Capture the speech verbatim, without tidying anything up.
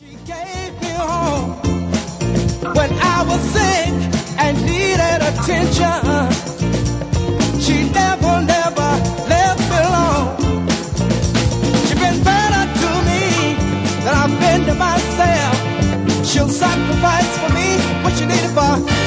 She gave me home when I was sick and needed attention. She never, never left me alone. She's been better to me than I've been to myself. She'll sacrifice for me what she needed for